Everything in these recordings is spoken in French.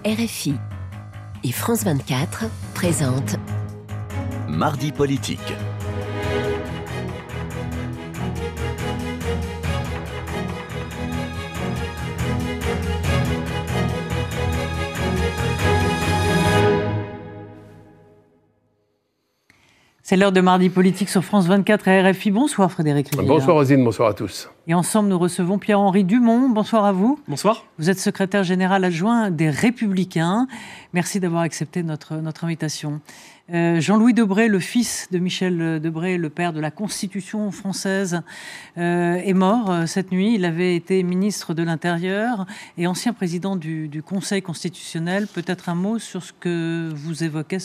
RFI et France 24 présentent Mardi politique. C'est l'heure de Mardi politique sur France 24 et RFI. Bonsoir Frédéric Rivière. Bonsoir Rosine, bonsoir à tous. Et ensemble, nous recevons Pierre-Henri Dumont. Bonsoir à vous. Bonsoir. Vous êtes secrétaire général adjoint des Républicains. Merci d'avoir accepté notre invitation. Jean-Louis Debré, le fils de Michel Debré, le père de la Constitution française, est mort cette nuit. Il avait été ministre de l'Intérieur et ancien président du Conseil constitutionnel. Peut-être un mot sur ce que vous évoquez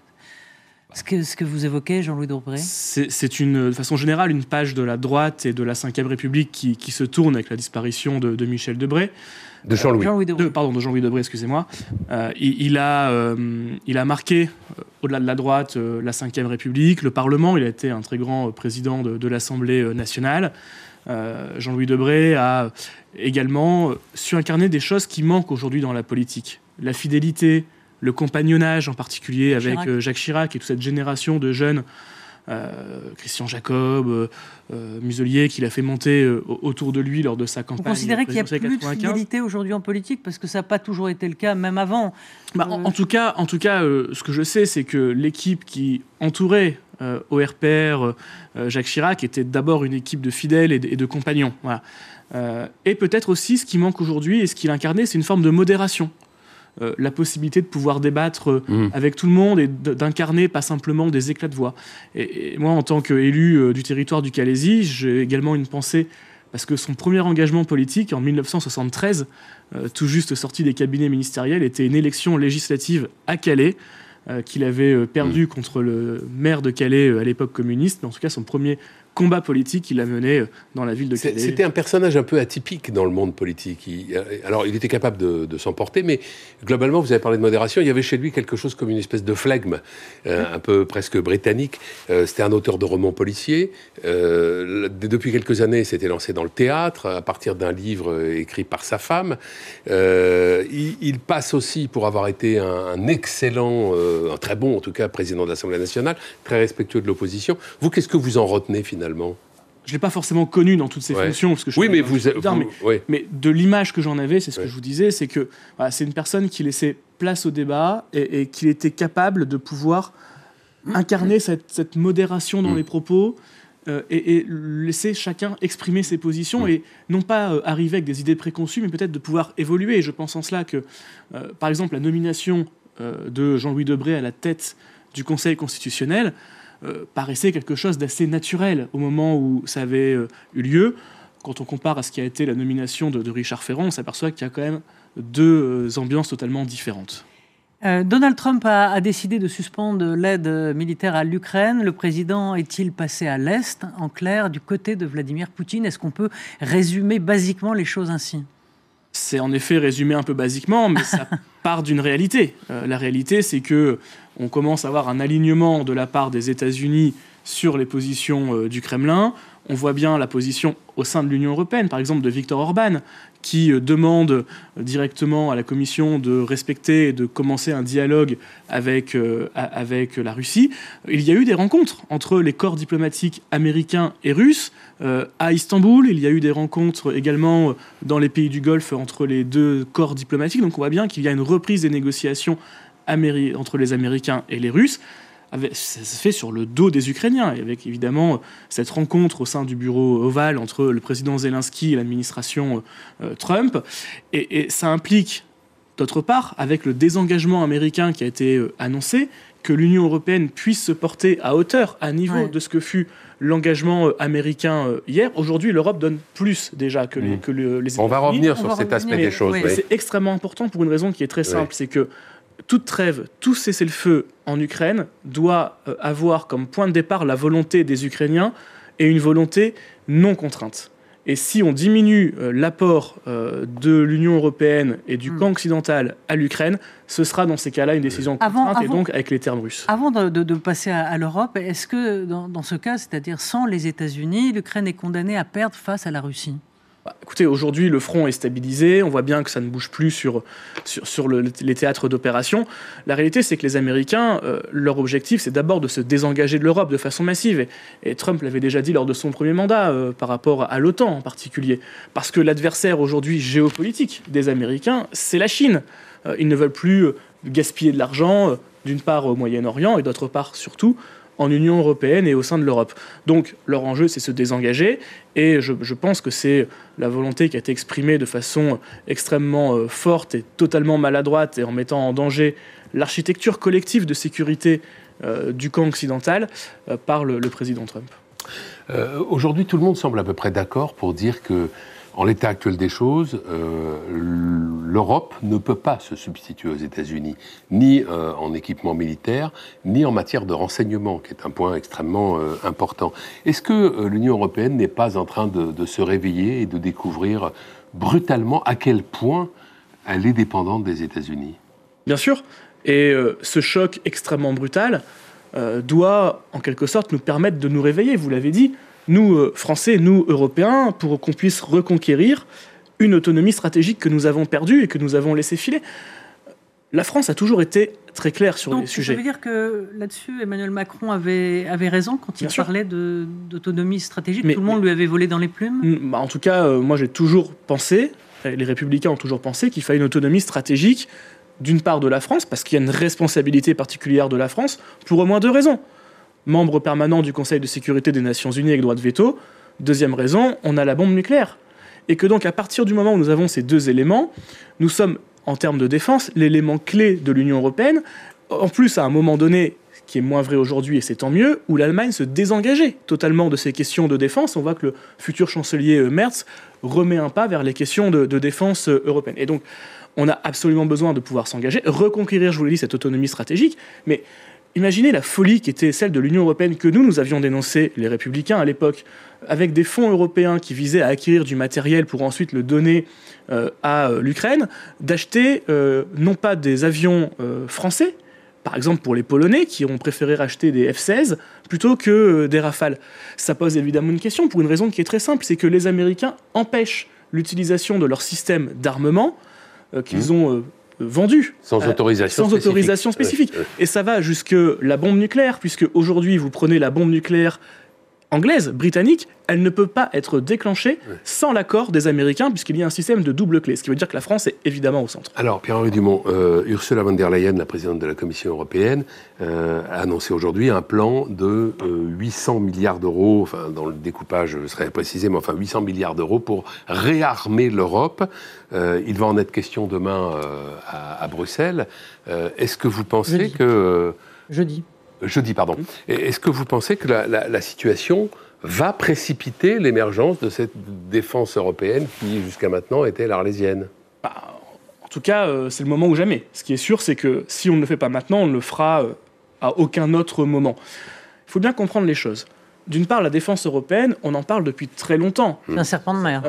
Ce que vous évoquez, Jean-Louis Debré. C'est de façon générale une page de la droite et de la Ve République qui se tourne avec la disparition de Michel Debré. De Jean-Louis. De Jean-Louis Debré, excusez-moi. Il a marqué, au-delà de la droite, la Ve République, le Parlement. Il a été un très grand président de l'Assemblée nationale. Jean-Louis Debré a également su incarner des choses qui manquent aujourd'hui dans la politique. La fidélité, le compagnonnage en particulier avec Jacques Chirac et toute cette génération de jeunes, Christian Jacob, Muselier, qu'il a fait monter autour de lui lors de sa campagne. Vous considérez qu'il n'y a plus de fidélité aujourd'hui en politique, parce que ça n'a pas toujours été le cas, même avant. En tout cas, ce que je sais, c'est que l'équipe qui entourait au RPR Jacques Chirac était d'abord une équipe de fidèles et de compagnons. Voilà. Et peut-être aussi, ce qui manque aujourd'hui et ce qu'il incarnait, c'est une forme de modération. La possibilité de pouvoir débattre avec tout le monde et d'incarner pas simplement des éclats de voix. Et moi, en tant qu'élu du territoire du Calaisis, j'ai également une pensée, parce que son premier engagement politique, en 1973, tout juste sorti des cabinets ministériels, était une élection législative à Calais, qu'il avait perdu contre le maire de Calais à l'époque communiste, mais en tout cas son premier combat politique qu'il a mené dans la ville de Calais. C'était un personnage un peu atypique dans le monde politique. Alors, il était capable de s'emporter, mais globalement, vous avez parlé de modération, il y avait chez lui quelque chose comme une espèce de flegme, un peu presque britannique. C'était un auteur de romans policiers. Depuis quelques années, il s'était lancé dans le théâtre, à partir d'un livre écrit par sa femme. Il passe aussi pour avoir été un excellent, un très bon, en tout cas, président de l'Assemblée nationale, très respectueux de l'opposition. Vous, qu'est-ce que vous en retenez finalement ? Je ne l'ai pas forcément connu dans toutes ses fonctions. Parce que mais de l'image que j'en avais, c'est ce que je vous disais, c'est que c'est une personne qui laissait place au débat et qu'il était capable de pouvoir incarner cette modération dans les propos et laisser chacun exprimer ses positions et non pas arriver avec des idées préconçues, mais peut-être de pouvoir évoluer. Et je pense en cela que, par exemple, la nomination de Jean-Louis Debré à la tête du Conseil constitutionnel paraissait quelque chose d'assez naturel au moment où ça avait eu lieu. Quand on compare à ce qui a été la nomination de Richard Ferrand, on s'aperçoit qu'il y a quand même deux ambiances totalement différentes. Donald Trump a décidé de suspendre l'aide militaire à l'Ukraine. Le président est-il passé à l'Est, en clair, du côté de Vladimir Poutine ? Est-ce qu'on peut résumer basiquement les choses ainsi ? C'est en effet résumé un peu basiquement, mais ça part d'une réalité. La réalité, c'est que on commence à avoir un alignement de la part des États-Unis sur les positions du Kremlin. On voit bien la position au sein de l'Union européenne, par exemple de Viktor Orban, qui demande directement à la Commission de respecter et de commencer un dialogue avec la Russie. Il y a eu des rencontres entre les corps diplomatiques américains et russes à Istanbul. Il y a eu des rencontres également dans les pays du Golfe entre les deux corps diplomatiques. Donc on voit bien qu'il y a une reprise des négociations entre les Américains et les Russes. Ça se fait sur le dos des Ukrainiens, et avec évidemment cette rencontre au sein du bureau ovale entre le président Zelensky et l'administration Trump. Et ça implique, d'autre part, avec le désengagement américain qui a été annoncé, que l'Union européenne puisse se porter à hauteur, à niveau de ce que fut l'engagement américain hier. Aujourd'hui, l'Europe donne plus déjà que les États-Unis. On va revenir sur cet aspect des choses. Mais c'est extrêmement important pour une raison qui est très simple, c'est que toute trêve, tout cessez-le-feu en Ukraine doit avoir comme point de départ la volonté des Ukrainiens et une volonté non contrainte. Et si on diminue l'apport de l'Union européenne et du camp occidental à l'Ukraine, ce sera dans ces cas-là une décision contrainte et donc avec les termes russes. Avant de passer à l'Europe, est-ce que dans ce cas, c'est-à-dire sans les États-Unis, l'Ukraine est condamnée à perdre face à la Russie ? Écoutez, aujourd'hui, le front est stabilisé. On voit bien que ça ne bouge plus sur les théâtres d'opération. La réalité, c'est que les Américains, leur objectif, c'est d'abord de se désengager de l'Europe de façon massive. Et Trump l'avait déjà dit lors de son premier mandat, par rapport à l'OTAN en particulier. Parce que l'adversaire aujourd'hui géopolitique des Américains, c'est la Chine. Ils ne veulent plus gaspiller de l'argent, d'une part au Moyen-Orient et d'autre part, surtout, en Union européenne et au sein de l'Europe. Donc leur enjeu, c'est se désengager, et je pense que c'est la volonté qui a été exprimée de façon extrêmement forte et totalement maladroite, et en mettant en danger l'architecture collective de sécurité du camp occidental par le président Trump. Aujourd'hui, tout le monde semble à peu près d'accord pour dire que, en l'état actuel des choses, l'Europe ne peut pas se substituer aux États-Unis, ni en équipement militaire, ni en matière de renseignement, qui est un point extrêmement important. Est-ce que l'Union européenne n'est pas en train de se réveiller et de découvrir brutalement à quel point elle est dépendante des États-Unis ? Bien sûr, et ce choc extrêmement brutal doit, en quelque sorte, nous permettre de nous réveiller, vous l'avez dit. Nous, Français, nous, Européens, pour qu'on puisse reconquérir une autonomie stratégique que nous avons perdue et que nous avons laissé filer. La France a toujours été très claire sur les sujets. Ça veut dire que là-dessus, Emmanuel Macron avait raison quand il parlait d'autonomie stratégique. Tout le monde lui avait volé dans les plumes. En tout cas, moi j'ai toujours pensé, les Républicains ont toujours pensé qu'il fallait une autonomie stratégique, d'une part de la France, parce qu'il y a une responsabilité particulière de la France, pour au moins deux raisons. Membre permanent du Conseil de sécurité des Nations Unies avec droit de veto. Deuxième raison, on a la bombe nucléaire. Et que donc, à partir du moment où nous avons ces deux éléments, nous sommes, en termes de défense, l'élément clé de l'Union européenne. En plus, à un moment donné, qui est moins vrai aujourd'hui, et c'est tant mieux, où l'Allemagne se désengageait totalement de ces questions de défense. On voit que le futur chancelier Merz remet un pas vers les questions de défense européenne. Et donc, on a absolument besoin de pouvoir s'engager, reconquérir, je vous l'ai dit, cette autonomie stratégique, mais imaginez la folie qui était celle de l'Union européenne que nous avions dénoncée, les Républicains à l'époque, avec des fonds européens qui visaient à acquérir du matériel pour ensuite le donner à l'Ukraine, d'acheter non pas des avions français, par exemple pour les Polonais qui ont préféré racheter des F-16 plutôt que des Rafales. Ça pose évidemment une question pour une raison qui est très simple, c'est que les Américains empêchent l'utilisation de leur système d'armement qu'ils ont vendu sans autorisation spécifique. Et ça va jusque la bombe nucléaire, puisque aujourd'hui vous prenez la bombe nucléaire anglaise, britannique, elle ne peut pas être déclenchée sans l'accord des Américains, puisqu'il y a un système de double clé, ce qui veut dire que la France est évidemment au centre. Alors, Pierre-Henri Dumont, Ursula von der Leyen, la présidente de la Commission européenne, a annoncé aujourd'hui un plan de 800 milliards d'euros, enfin, dans le découpage, je serais précisé, mais enfin 800 milliards d'euros pour réarmer l'Europe. Il va en être question demain à Bruxelles. Est-ce que vous pensez que... Jeudi, pardon. Est-ce que vous pensez que la situation va précipiter l'émergence de cette défense européenne qui, jusqu'à maintenant, était l'Arlésienne ? En tout cas, c'est le moment ou jamais. Ce qui est sûr, c'est que si on ne le fait pas maintenant, on ne le fera à aucun autre moment. Il faut bien comprendre les choses. D'une part, la défense européenne, on en parle depuis très longtemps. C'est un serpent de mer.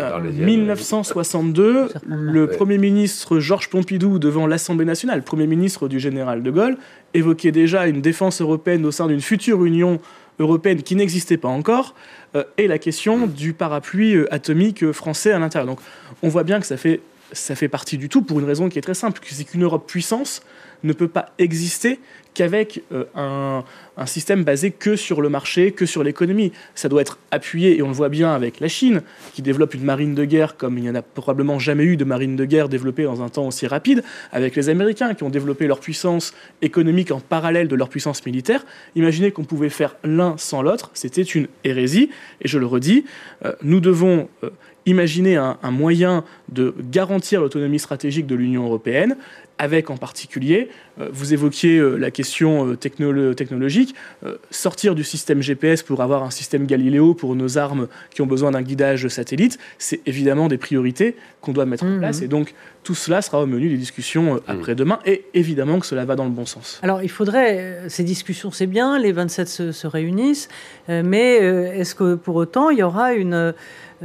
1962, le Premier ministre Georges Pompidou, devant l'Assemblée nationale, Premier ministre du général de Gaulle, évoquait déjà une défense européenne au sein d'une future Union européenne qui n'existait pas encore, et la question du parapluie atomique français à l'intérieur. Donc on voit bien que ça fait partie du tout pour une raison qui est très simple, c'est qu'une Europe puissance ne peut pas exister qu'avec un système basé que sur le marché, que sur l'économie. Ça doit être appuyé, et on le voit bien avec la Chine, qui développe une marine de guerre comme il n'y en a probablement jamais eu de marine de guerre développée dans un temps aussi rapide, avec les Américains qui ont développé leur puissance économique en parallèle de leur puissance militaire. Imaginez qu'on pouvait faire l'un sans l'autre, c'était une hérésie, et je le redis, nous devons imaginer un moyen de garantir l'autonomie stratégique de l'Union européenne, avec en particulier, vous évoquiez la question technologique, sortir du système GPS pour avoir un système Galileo pour nos armes qui ont besoin d'un guidage satellite, c'est évidemment des priorités qu'on doit mettre en place. Et donc, tout cela sera au menu des discussions après-demain, et évidemment que cela va dans le bon sens. Alors, il faudrait, ces discussions, c'est bien, les 27 se réunissent, mais est-ce que pour autant, il y aura une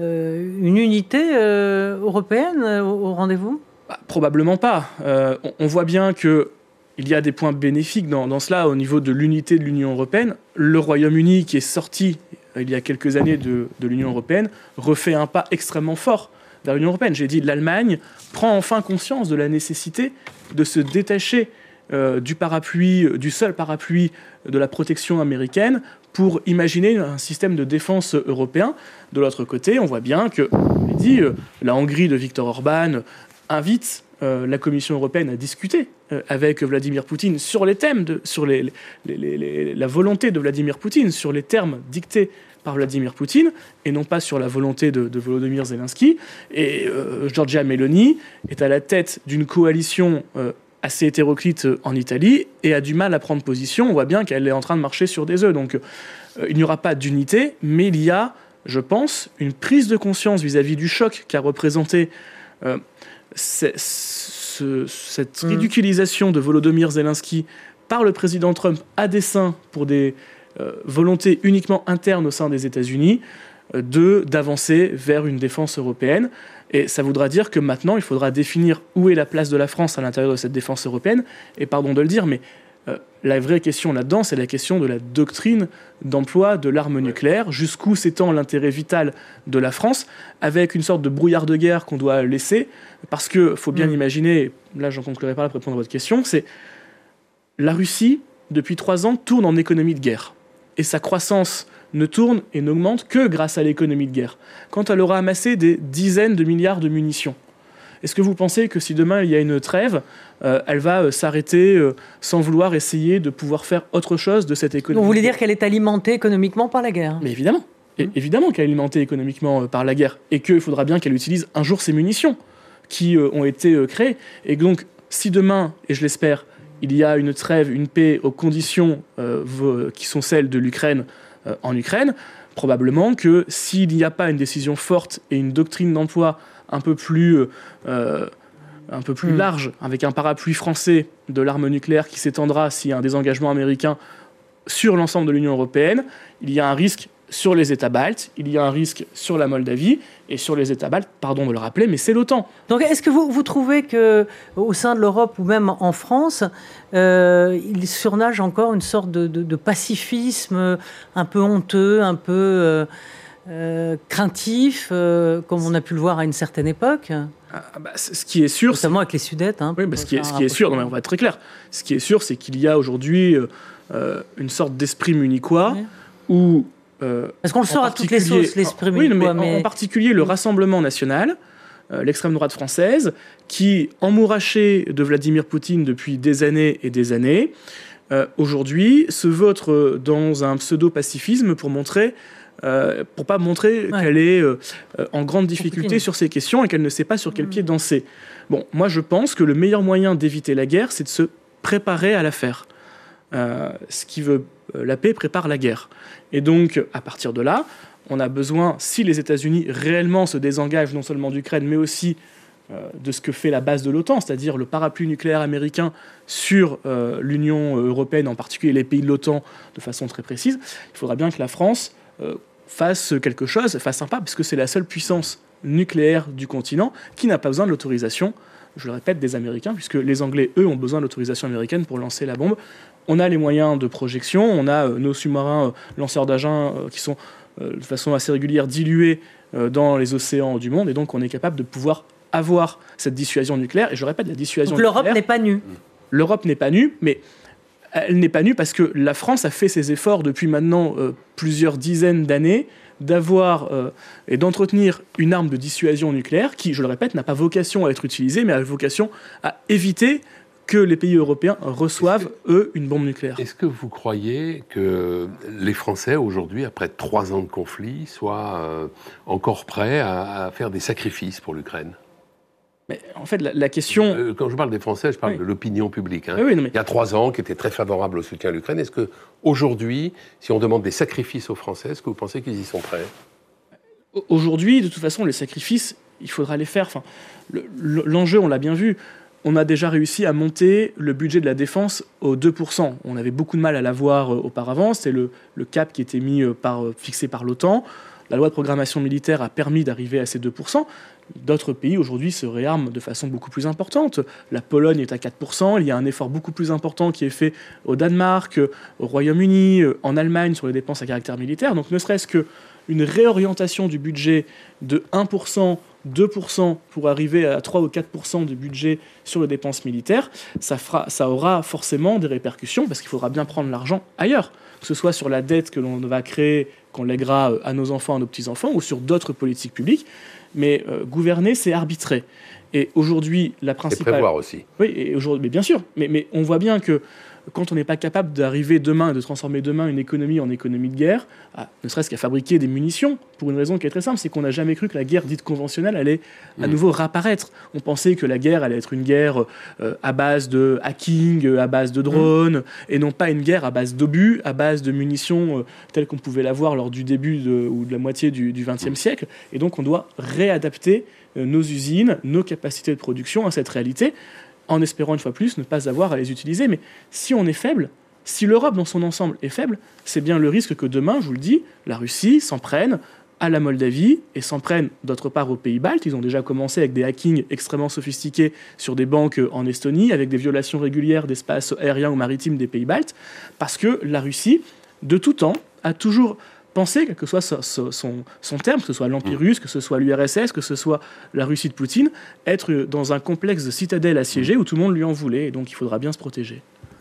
unité européenne au rendez-vous ? Probablement pas. On voit bien qu'il y a des points bénéfiques dans cela au niveau de l'unité de l'Union européenne. Le Royaume-Uni, qui est sorti il y a quelques années de l'Union européenne, refait un pas extrêmement fort vers l'Union européenne. J'ai dit l'Allemagne prend enfin conscience de la nécessité de se détacher du seul parapluie de la protection américaine pour imaginer un système de défense européen. De l'autre côté, on voit bien que, la Hongrie de Viktor Orban invite la Commission européenne à discuter avec Vladimir Poutine sur les thèmes, la volonté de Vladimir Poutine, sur les termes dictés par Vladimir Poutine, et non pas sur la volonté de Volodymyr Zelensky. Et Giorgia Meloni est à la tête d'une coalition assez hétéroclite en Italie et a du mal à prendre position. On voit bien qu'elle est en train de marcher sur des œufs. Donc il n'y aura pas d'unité, mais il y a, je pense, une prise de conscience vis-à-vis du choc qu'a représenté cette ridiculisation de Volodymyr Zelensky par le président Trump à dessein pour des volontés uniquement internes au sein des États-Unis, d'avancer vers une défense européenne. Et ça voudra dire que maintenant, il faudra définir où est la place de la France à l'intérieur de cette défense européenne. Et pardon de le dire, mais la vraie question là-dedans, c'est la question de la doctrine d'emploi de l'arme nucléaire. Jusqu'où s'étend l'intérêt vital de la France, avec une sorte de brouillard de guerre qu'on doit laisser. Parce qu'il faut bien imaginer, là j'en conclurai pas pour répondre à votre question, c'est la Russie, depuis 3 ans, tourne en économie de guerre. Et sa croissance ne tourne et n'augmente que grâce à l'économie de guerre. Quand elle aura amassé des dizaines de milliards de munitions, est-ce que vous pensez que si demain il y a une trêve, elle va s'arrêter sans vouloir essayer de pouvoir faire autre chose de cette économie? Vous voulez dire qu'elle est alimentée économiquement par la guerre? Mais évidemment. Évidemment qu'elle est alimentée économiquement par la guerre, et qu'il faudra bien qu'elle utilise un jour ces munitions qui ont été créées. Et donc, si demain, et je l'espère, il y a une trêve, une paix aux conditions qui sont celles de l'Ukraine en Ukraine, probablement que s'il n'y a pas une décision forte et une doctrine d'emploi un peu plus large, avec un parapluie français de l'arme nucléaire qui s'étendra s'il y a un désengagement américain sur l'ensemble de l'Union européenne, il y a un risque sur les États baltes, il y a un risque sur la Moldavie, et sur les États baltes, pardon de le rappeler, mais c'est l'OTAN. Donc est-ce que vous trouvez qu'au sein de l'Europe, ou même en France, il surnage encore une sorte de pacifisme un peu honteux, un peu craintif, comme on a pu le voir à une certaine époque? Ce qui est sûr, notamment avec les Sudètes. Oui, ce qui est sûr, non, mais on va être très clair. Ce qui est sûr, c'est qu'il y a aujourd'hui une sorte d'esprit munichois où... Parce qu'on le sort à toutes les sauces, l'esprit munichois. En particulier le Rassemblement national, l'extrême droite française, qui, emmouraché de Vladimir Poutine depuis des années et des années, aujourd'hui se vautre dans un pseudo-pacifisme pour pas montrer qu'elle est en grande difficulté sur ces questions et qu'elle ne sait pas sur quel pied danser. Bon, moi je pense que le meilleur moyen d'éviter la guerre, c'est de se préparer à la faire. Ce qui veut la paix prépare la guerre. Et donc, à partir de là, on a besoin, si les États-Unis réellement se désengagent non seulement d'Ukraine, mais aussi de ce que fait la base de l'OTAN, c'est-à-dire le parapluie nucléaire américain sur l'Union européenne, en particulier les pays de l'OTAN, de façon très précise, il faudra bien que la France fasse quelque chose, fasse un pas, parce que c'est la seule puissance nucléaire du continent qui n'a pas besoin de l'autorisation, je le répète, des Américains, puisque les Anglais, eux, ont besoin de l'autorisation américaine pour lancer la bombe. On a les moyens de projection, on a nos sous-marins lanceurs d'engins qui sont de façon assez régulière dilués dans les océans du monde, et donc on est capable de pouvoir avoir cette dissuasion nucléaire. Et je répète, la dissuasion donc nucléaire... l'Europe n'est pas nue. L'Europe n'est pas nue, mais elle n'est pas nue parce que la France a fait ses efforts depuis maintenant plusieurs dizaines d'années d'avoir et d'entretenir une arme de dissuasion nucléaire qui, je le répète, n'a pas vocation à être utilisée, mais a vocation à éviter que les pays européens reçoivent, eux, une bombe nucléaire. Est-ce que vous croyez que les Français, aujourd'hui, après 3 ans de conflit, soient encore prêts à faire des sacrifices pour l'Ukraine ? Mais en fait, la question... Quand je parle des Français, je parle de l'opinion publique. Oui, non, mais... Il y a 3 ans, qui était très favorable au soutien à l'Ukraine. Est-ce qu'aujourd'hui, si on demande des sacrifices aux Français, est-ce que vous pensez qu'ils y sont prêts ? Aujourd'hui, de toute façon, les sacrifices, il faudra les faire. Enfin, l'enjeu, on l'a bien vu. On a déjà réussi à monter le budget de la défense aux 2%. On avait beaucoup de mal à l'avoir auparavant. C'est le cap qui était fixé par l'OTAN. La loi de programmation militaire a permis d'arriver à ces 2%. D'autres pays, aujourd'hui, se réarment de façon beaucoup plus importante. La Pologne est à 4%. Il y a un effort beaucoup plus important qui est fait au Danemark, au Royaume-Uni, en Allemagne, sur les dépenses à caractère militaire. Donc, ne serait-ce qu'une réorientation du budget de 1% 2% pour arriver à 3 ou 4% du budget sur les dépenses militaires, ça aura forcément des répercussions parce qu'il faudra bien prendre l'argent ailleurs, que ce soit sur la dette que l'on va créer, qu'on lèguera à nos enfants, à nos petits-enfants, ou sur d'autres politiques publiques. Mais gouverner, c'est arbitrer. Et aujourd'hui, la principale... C'est prévoir aussi. Oui, et aujourd'hui, mais bien sûr. Mais on voit bien que quand on n'est pas capable d'arriver demain, de transformer demain une économie en économie de guerre, ne serait-ce qu'à fabriquer des munitions, pour une raison qui est très simple, c'est qu'on n'a jamais cru que la guerre dite conventionnelle allait à nouveau réapparaître. On pensait que la guerre allait être une guerre à base de hacking, à base de drones, et non pas une guerre à base d'obus, à base de munitions telles qu'on pouvait l'avoir lors du début ou de la moitié du XXe siècle. Et donc on doit réadapter nos usines, nos capacités de production à cette réalité, en espérant une fois plus ne pas avoir à les utiliser. Mais si on est faible, si l'Europe dans son ensemble est faible, c'est bien le risque que demain, je vous le dis, la Russie s'en prenne à la Moldavie et s'en prenne d'autre part aux pays baltes. Ils ont déjà commencé avec des hackings extrêmement sophistiqués sur des banques en Estonie, avec des violations régulières d'espace aérien ou maritime des pays baltes, parce que la Russie, de tout temps, a toujours pensé, quel que soit son terme, que ce soit l'Empire russe, que ce soit l'URSS, que ce soit la Russie de Poutine, être dans un complexe de citadelle assiégée où tout le monde lui en voulait, et donc il faudra bien se protéger.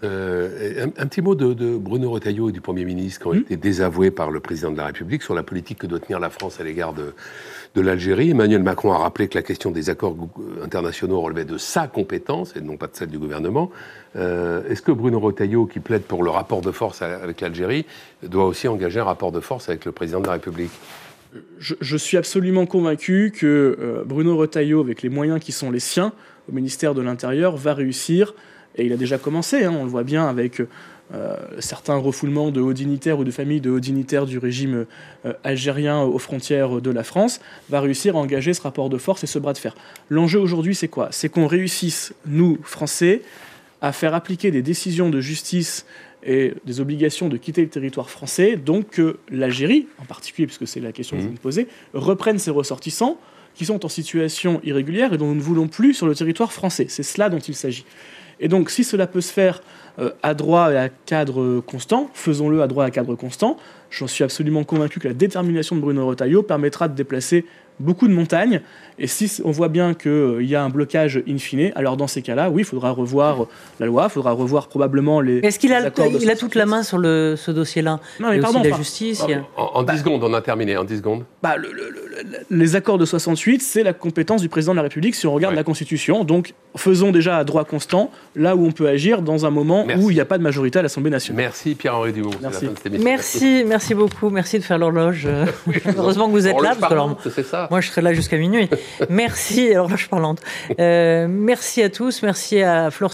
Un petit mot de Bruno Retailleau et du Premier ministre qui ont été désavoués par le Président de la République sur la politique que doit tenir la France à l'égard de l'Algérie. Emmanuel Macron a rappelé que la question des accords internationaux relevait de sa compétence et non pas de celle du gouvernement. Est-ce que Bruno Retailleau, qui plaide pour le rapport de force avec l'Algérie, doit aussi engager un rapport de force avec le Président de la République ? Je suis absolument convaincu que Bruno Retailleau, avec les moyens qui sont les siens au ministère de l'Intérieur, va réussir. Et il a déjà commencé, on le voit bien avec certains refoulements de hauts dignitaires ou de familles de hauts dignitaires du régime algérien aux frontières de la France, va réussir à engager ce rapport de force et ce bras de fer. L'enjeu aujourd'hui, c'est quoi ? C'est qu'on réussisse, nous, Français, à faire appliquer des décisions de justice et des obligations de quitter le territoire français, donc que l'Algérie, en particulier, puisque c'est la question que vous me posez, reprenne ses ressortissants qui sont en situation irrégulière et dont nous ne voulons plus sur le territoire français. C'est cela dont il s'agit. Et donc, si cela peut se faire à droit et à cadre constant, faisons-le à droit et à cadre constant. J'en suis absolument convaincu que la détermination de Bruno Retailleau permettra de déplacer beaucoup de montagnes. Et si on voit bien qu'il y a un blocage in fine, alors dans ces cas-là, oui, il faudra revoir la loi, il faudra revoir probablement les... Est-ce qu'il a toute la main sur ce dossier-là ? Non, mais pardon, la justice. En 10 secondes, on a terminé, en 10 secondes. Les accords de 68, c'est la compétence du président de la République si on regarde la Constitution. Donc, faisons déjà à droit constant, là où on peut agir dans un moment où il n'y a pas de majorité à l'Assemblée nationale. Merci Pierre-Henri Dumont. Merci beaucoup. Merci de faire l'horloge. Heureusement que vous êtes là. C'est ça. Moi, je serai là jusqu'à minuit. Merci, horloge parlante. Merci à tous. Merci à Flore